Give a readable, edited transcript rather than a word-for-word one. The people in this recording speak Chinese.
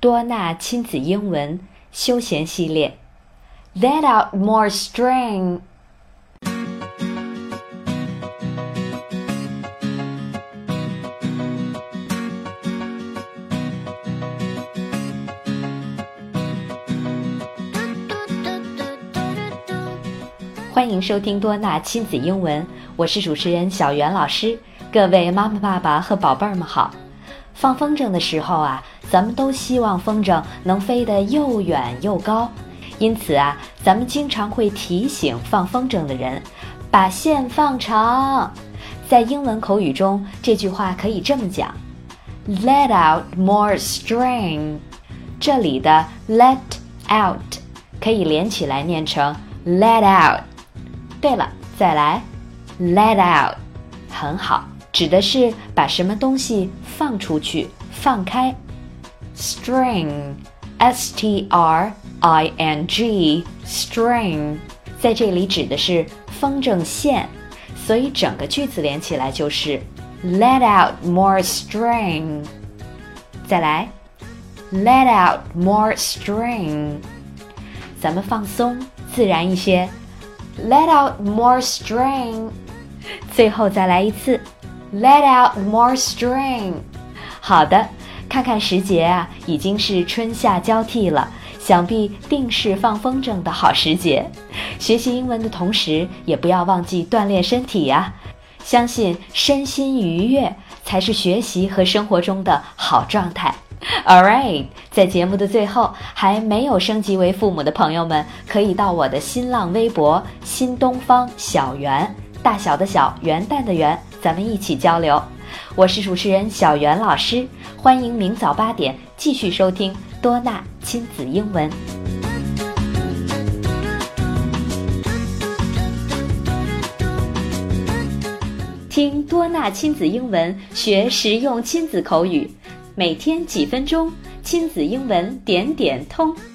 多纳亲子英文休闲系列 Let out more string。 欢迎收听多纳亲子英文，我是主持人小袁老师。各位妈妈爸爸和宝贝儿们好。放风筝的时候啊，咱们都希望风筝能飞得又远又高，因此啊，咱们经常会提醒放风筝的人把线放长。在英文口语中，这句话可以这么讲 Let out more string。 这里的 let out 可以连起来念成 let out。 对了，再来 let out， 很好，指的是把什么东西放出去，放开。 String S-T-R-I-N-G String 在这里指的是风筝线，所以整个句子连起来就是 Let out more string。 再来 Let out more string。 咱们放松自然一些， Let out more string。 最后再来一次Let out more string。 好的，看看时节啊，已经是春夏交替了，想必定是放风筝的好时节。学习英文的同时，也不要忘记锻炼身体呀。相信身心愉悦才是学习和生活中的好状态。Alright， 在节目的最后，还没有升级为父母的朋友们，可以到我的新浪微博新东方小圆，大小的小，元旦的元，咱们一起交流。我是主持人小袁老师，欢迎明早8点继续收听多纳亲子英文。听多纳亲子英文，学实用亲子口语，每天几分钟，亲子英文点点通。